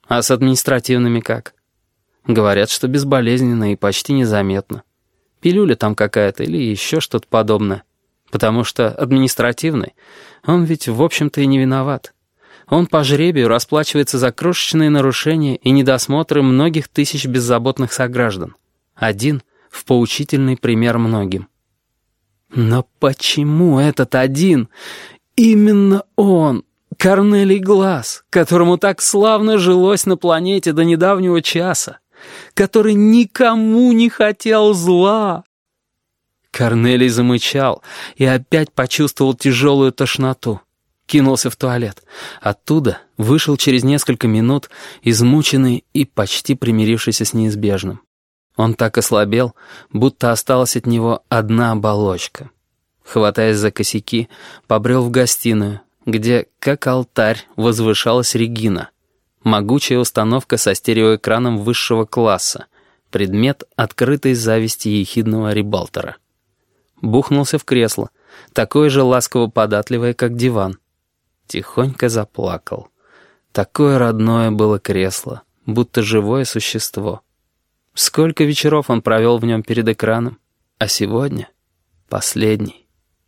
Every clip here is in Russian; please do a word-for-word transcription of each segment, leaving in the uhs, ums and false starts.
А с административными как? Говорят, что безболезненно и почти незаметно. Пилюля там какая-то или еще что-то подобное. Потому что административный, он ведь в общем-то и не виноват. Он по жребию расплачивается за крошечные нарушения и недосмотры многих тысяч беззаботных сограждан. Один в поучительный пример многим. Но почему этот один? Именно он, Корнелий Глаз, которому так славно жилось на планете до недавнего часа, который никому не хотел зла. Корнелий замычал и опять почувствовал тяжелую тошноту. Кинулся в туалет. Оттуда вышел через несколько минут, измученный и почти примирившийся с неизбежным. Он так ослабел, будто осталась от него одна оболочка. Хватаясь за косяки, побрел в гостиную, где, как алтарь, возвышалась Регина. Могучая установка со стереоэкраном высшего класса, предмет открытой зависти ехидного рибалтера. Бухнулся в кресло, такое же ласково-податливое, как диван. Тихонько заплакал. Такое родное было кресло, будто живое существо. Сколько вечеров он провел в нем перед экраном, а сегодня последний.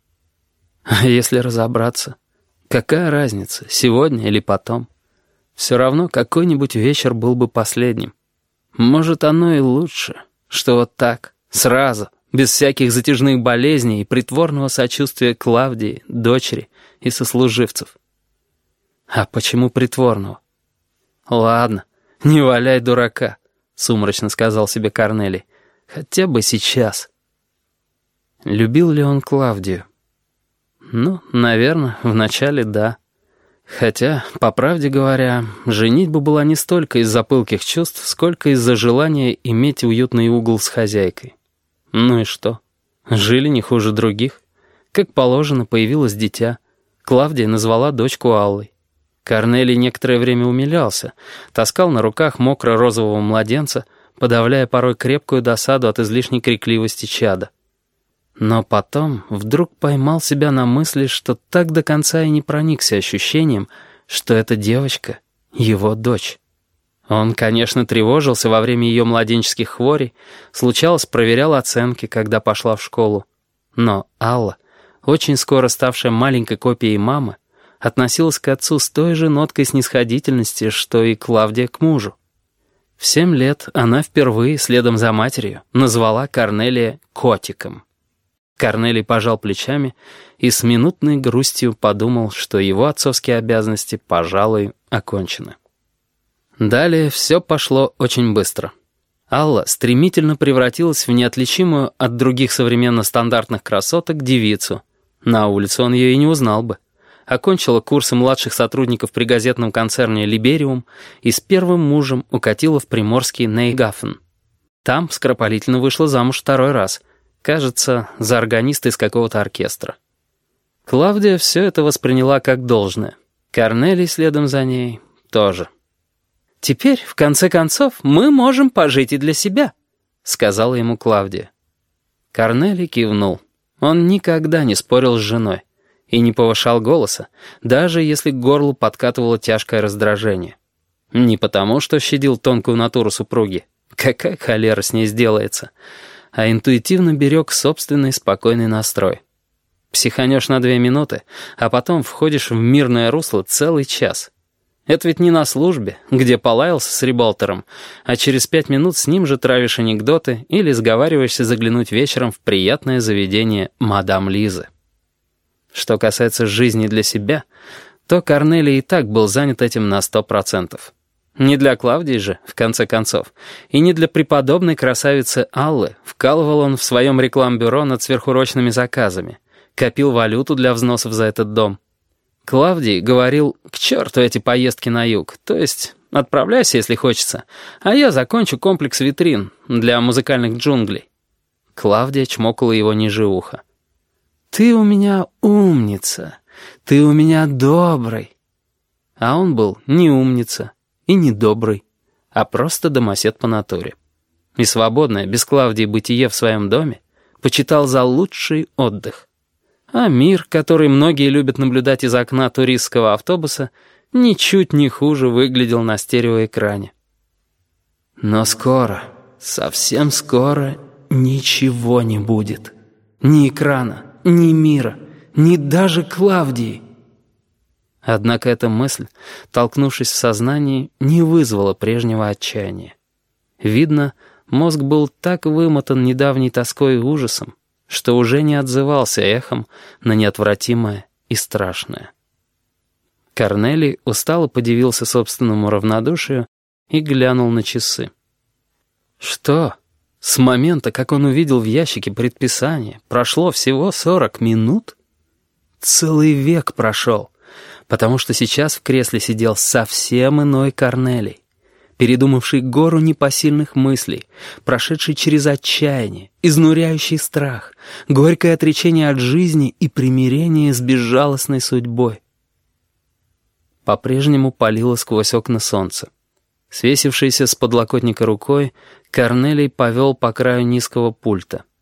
А если разобраться, какая разница, сегодня или потом? Все равно какой-нибудь вечер был бы последним. Может, оно и лучше, что вот так, сразу, без всяких затяжных болезней и притворного сочувствия Клавдии, дочери и сослуживцев. А почему притворного? Ладно, не валяй дурака, сумрачно сказал себе Корнелий. Хотя бы сейчас. Любил ли он Клавдию? Ну, наверное, вначале да. Хотя, по правде говоря, женитьба была не столько из-за пылких чувств, сколько из-за желания иметь уютный угол с хозяйкой. Ну и что? Жили не хуже других. Как положено, появилось дитя. Клавдия назвала дочку Аллой. Корнелий некоторое время умилялся, таскал на руках мокро-розового младенца, подавляя порой крепкую досаду от излишней крикливости чада. Но потом вдруг поймал себя на мысли, что так до конца и не проникся ощущением, что эта девочка — его дочь. Он, конечно, тревожился во время ее младенческих хворей, случалось, проверял оценки, когда пошла в школу. Но Алла, очень скоро ставшая маленькой копией мамы, относилась к отцу с той же ноткой снисходительности, что и Клавдия к мужу. В семь лет она впервые, следом за матерью, назвала Корнелия котиком. Корнелий пожал плечами и с минутной грустью подумал, что его отцовские обязанности, пожалуй, окончены. Далее все пошло очень быстро. Алла стремительно превратилась в неотличимую от других современно стандартных красоток девицу. На улице он ее и не узнал бы. Окончила курсы младших сотрудников при газетном концерне «Либериум» и с первым мужем укатила в приморский Нейгафен. Там скоропалительно вышла замуж второй раз, кажется, за органиста из какого-то оркестра. Клавдия все это восприняла как должное. Корнелий следом за ней тоже. «Теперь, в конце концов, мы можем пожить и для себя», — сказала ему Клавдия. Корнелий кивнул. Он никогда не спорил с женой и не повышал голоса, даже если к горлу подкатывало тяжкое раздражение. Не потому, что щадил тонкую натуру супруги, какая холера с ней сделается, а интуитивно берег собственный спокойный настрой. Психанешь на две минуты, а потом входишь в мирное русло целый час. Это ведь не на службе, где полаялся с рибалтером, а через пять минут с ним же травишь анекдоты или сговариваешься заглянуть вечером в приятное заведение мадам Лизы. Что касается жизни для себя, то Корнелий и так был занят этим на сто процентов. Не для Клавдии же, в конце концов, и не для преподобной красавицы Аллы вкалывал он в своем рекламбюро над сверхурочными заказами, копил валюту для взносов за этот дом. Клавдий говорил: «К черту эти поездки на юг, то есть отправляйся, если хочется, а я закончу комплекс витрин для музыкальных джунглей». Клавдия чмокала его ниже уха. «Ты у меня умница, ты у меня добрый». А он был не умница и не добрый, а просто домосед по натуре. И свободное, без Клавдии бытие в своем доме почитал за лучший отдых. А мир, который многие любят наблюдать из окна туристского автобуса, ничуть не хуже выглядел на стереоэкране. Но скоро, совсем скоро, ничего не будет. Ни экрана, ни мира, ни даже Клавдии. Однако эта мысль, толкнувшись в сознании, не вызвала прежнего отчаяния. Видно, мозг был так вымотан недавней тоской и ужасом, что уже не отзывался эхом на неотвратимое и страшное. Корнелий устало подивился собственному равнодушию и глянул на часы. Что? С момента, как он увидел в ящике предписание, прошло всего сорок минут? Целый век прошел, потому что сейчас в кресле сидел совсем иной Корнелий, передумавший гору непосильных мыслей, прошедший через отчаяние, изнуряющий страх, горькое отречение от жизни и примирение с безжалостной судьбой. По-прежнему палило сквозь окна солнце. Свесившийся с подлокотника рукой, Корнелий повел по краю низкого пульта.